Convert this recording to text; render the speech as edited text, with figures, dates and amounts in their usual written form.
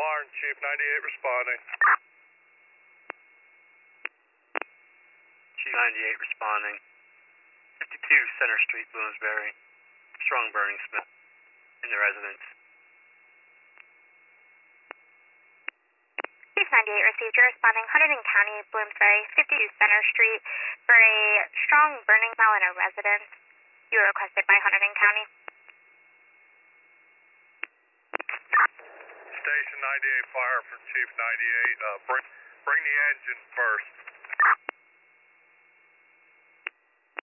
alarm, Chief 98 responding. Chief 98 responding. 52 Center Street, Bloomsbury. Strong burning smell in the residence. Chief 98 received your responding Hunterdon County, Bloomsbury, 52 Center Street for a strong burning smell in a residence. You were requested by Hunterdon County. Station 98 fire from Chief 98. Bring the engine first.